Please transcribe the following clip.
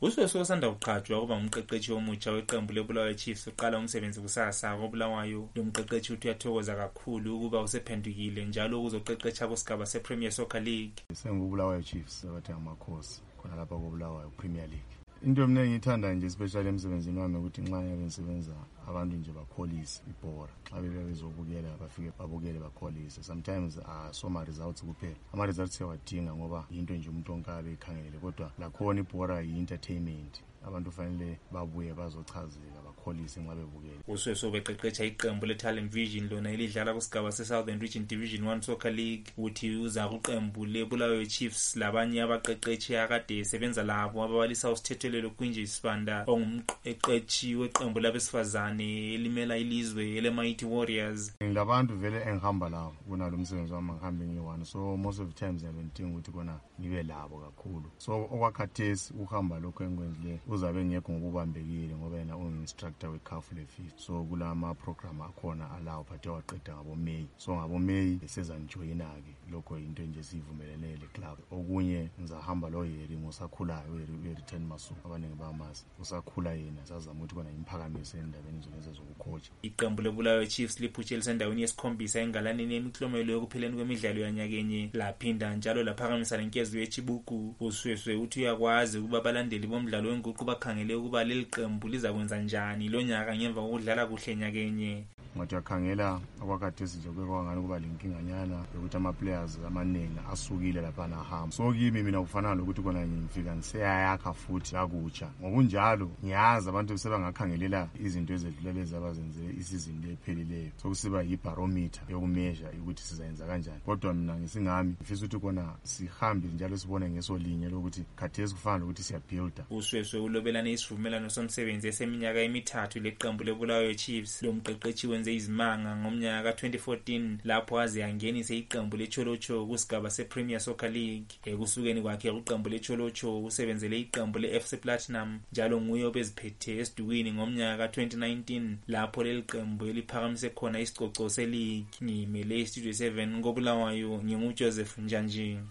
Usweso osanda kuqhajwa ukuba umqeqeshi omutsha weqembu leBulawayo Chiefs uqala umsebenzi kusasa koBulawayo. Lo mqeqeshi uthi uyathokoza kakhulu ukuba usephendukile njalo ukuzoqeqesha kusigaba sePremier Soccer League. SenguBulawayo Chiefs abathi amakhosi khona lapha koBulawayo Premier League. Into mina engiyithanda nje especially emsebenzini wami ukuthi nxa ngabe ngisebenza abantu nje bakholise ibhora xa bezobukela bafike babukele bakholise. Sometimes soma results kuphela, ama results siyawadinga ngoba into nje umuntu onke abe ekhangelele, kodwa lakhona ibhora yi-entertainment. Abantu fanele babuye bazochazeka bakholise nxa bebukela. Usweso beqeqesha iqembu leTalent Vision lona elidlala kusigaba seSouthern Region Division 1 Soccer League. Uthi uza kuqembu leBulawayo Chiefs labanye abaqeqeshi akade sebenza labo ababalisa usithethelelo kwinje isibanda ongumqeqeshi weqembu labesifazane elimela ilizwe eleMighty Warriors. Labantu vele engihamba labo kunalo umsebenzi wami ngihambe ngiyi-1, so most of the times ngiyabedinga ukuthi kona ngibe labo kakhulu. So okwakhathesi uhamba lokho engikwenzileyo uzabe ngekho ngokubambekile ngoba yena ungu-instructor we-CAF le-FIFA. So kulama program akhona alawo phathe waqeda ngabo May. So ngabo May esezangijoyina-ke, lokho into nje sivumelene le-club. Okunye ngizahamba lo Yeri ngosakhulayo we-Return Masuku, abaningi bayamazi. Usakhula yena sazama ukuthi kona imphakamise endabeni zonke zokucoacha. Iqembu leBulawayo Chiefs liphutshela esendaweni yesikhombisa engalaneni yemiklomelo yokupheleni kwemidlalo yanyakenye, laphinda njalo laphakamisa lenkezo yeChibuku. Usweswe uthi uyakwazi ukuba abalandeli bomdlalo wenguqu bakhangele ukuba leli qembu lizakwenza njani lo nyaka ngemva kokudlala kuhle nyakenye. Ngathi yakhangela okwakhathesi nje kwangani kuba lenkinganyana yokuthi ama-players amaningi asukile lapha nahamba. So kimi mina kufanele ukuthi kona ngifika ngiseyayakha futhi kakutsha. Ngokunjalo ngiyazi abantu sebangakhangelela izinto ezedlulele zabazenzele isizini lephelileyo. So kusiba yi-barometer yokumeasure ukuthi sizayenza kanjani. Kodwa mina ngisingami ngifisa ukuthi kona sihambe njalo sibone ngesolinye lokuthi khathesi kufanele ukuthi siyabuilda. Usweswe ulobelane isivumelano somsebenzi eseminyaka emithathu leqembu leBulawayo Chiefs. Lo mqeqeshi wenze izimanga ngomnyaka ka-2014 lapho aze angenise iqembu leCholocho kusigaba sePremier Soccer League. Ekusukeni kwakhe kuqembu leCholocho usebenzele iqembu leFC Platinum njalo nguye obeziphethe esidukwini ngomnyaka ka-2019 lapho leli qembu eliphakamise khona isicoco se-league. Ngimele iStudio 7 koBulawayo, nginguJoseph Njanji.